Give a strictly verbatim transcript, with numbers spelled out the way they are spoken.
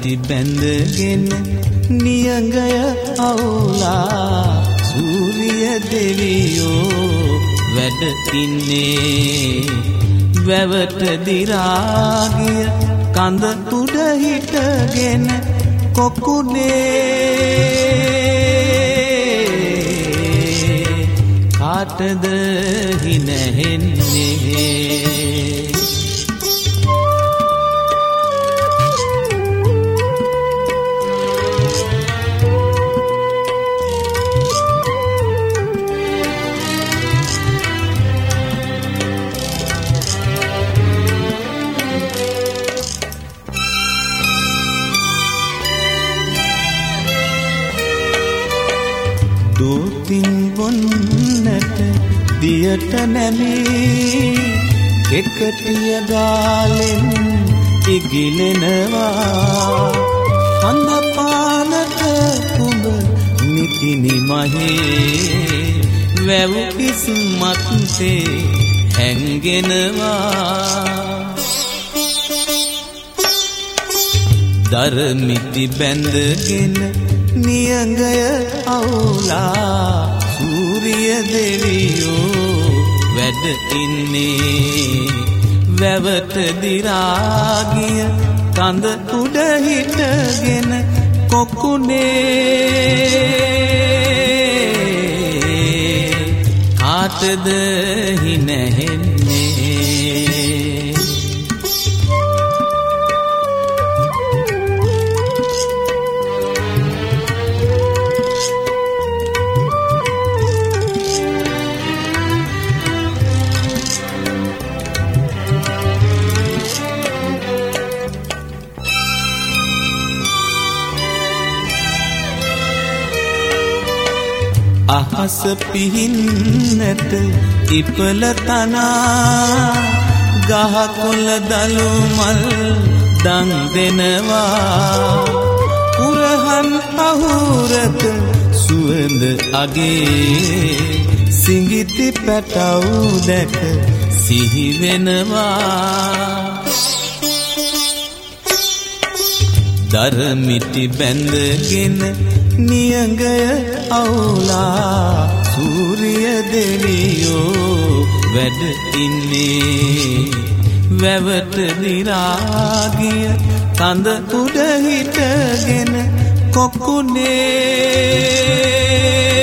මිටි බැඳගෙන නියඟය අවුලා සූරිය දෙවියෝ වැඩ ඉන්නේ වැවට දිරාගිය කඳ උඩ හිටගෙන කොකුනේ කාටද හිනහෙන්නේ දෝතින් බොන්නට දියට නැමී එකටිය ගාලෙන් ඉගිලෙනවා හඳ පානට කුඹ නිතිනි මහේ වැව් කිස්මත්සේ හැංගෙනවා දරමිටි බැඳගෙන නියඟය අවුලා සූරිය දෙවියෝ වැඩ ඉන්නේ වැවට දිරාගිය කඳ උඩ හිටගෙන කොකුනේ කාටද හිනහෙන්නේ අහස පිහින්නට ඉපල තනා ගහකොළ දළු මල් දන් දෙනවා කුරහන් අහුරක සුවඳ අගේ සිඟිති පැටව් දැක සිහි වෙනවා දරමිටි බැඳගෙන නියඟය අවුලා සූරිය දෙවියෝ වැඩ ඉන්නේ වැවට දිරාගිය කඳ උඩ හිටගෙන කොකුනේ